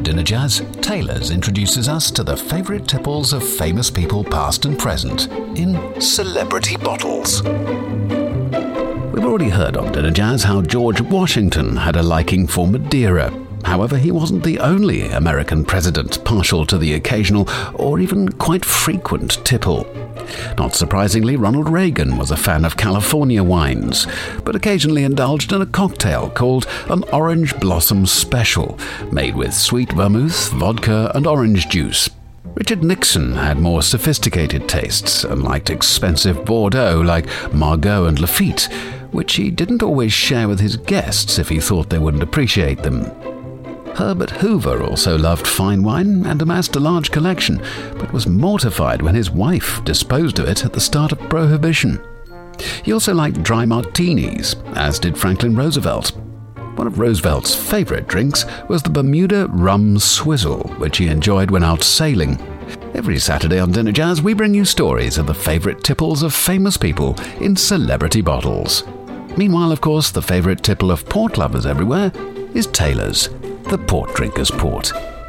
Dinner Jazz, Taylor's introduces us to the favourite tipples of famous people past and present in Celebrity Bottles. We've already heard on Dinner Jazz how George Washington had a liking for Madeira. However, he wasn't the only American president partial to the occasional or even quite frequent tipple. Not surprisingly, Ronald Reagan was a fan of California wines, but occasionally indulged in a cocktail called an Orange Blossom Special, made with sweet vermouth, vodka and orange juice. Richard Nixon had more sophisticated tastes and liked expensive Bordeaux like Margaux and Lafite, which he didn't always share with his guests if he thought they wouldn't appreciate them. Herbert Hoover also loved fine wine and amassed a large collection, but was mortified when his wife disposed of it at the start of Prohibition. He also liked dry martinis, as did Franklin Roosevelt. One of Roosevelt's favourite drinks was the Bermuda Rum Swizzle, which he enjoyed when out sailing. Every Saturday on Dinner Jazz, we bring you stories of the favourite tipples of famous people in Celebrity Bottles. Meanwhile, of course, the favourite tipple of port lovers everywhere is Taylor's, the Port Drinker's Port.